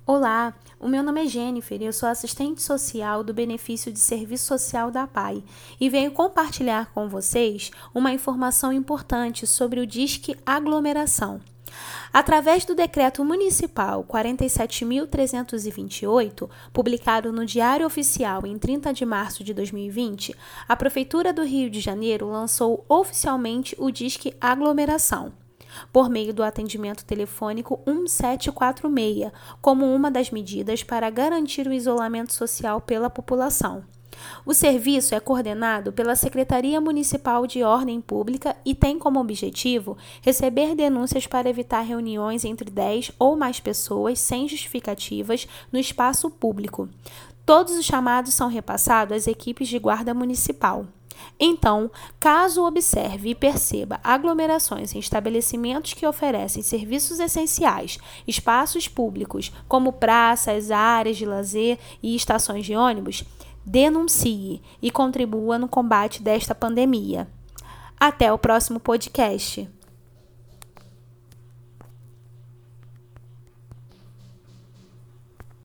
Olá, o meu nome é Jennifer e eu sou assistente social do Benefício de Serviço Social da APAE e venho compartilhar com vocês uma informação importante sobre o Disque Aglomeração. Através do Decreto Municipal 47.328, publicado no Diário Oficial em 30 de março de 2020, a Prefeitura do Rio de Janeiro lançou oficialmente o Disque Aglomeração, por meio do atendimento telefônico 1746, como uma das medidas para garantir o isolamento social pela população. O serviço é coordenado pela Secretaria Municipal de Ordem Pública e tem como objetivo receber denúncias para evitar reuniões entre 10 ou mais pessoas sem justificativas no espaço público. Todos os chamados são repassados às equipes de guarda municipal. Então, caso observe e perceba aglomerações em estabelecimentos que oferecem serviços essenciais, espaços públicos, como praças, áreas de lazer e estações de ônibus, denuncie e contribua no combate desta pandemia. Até o próximo podcast.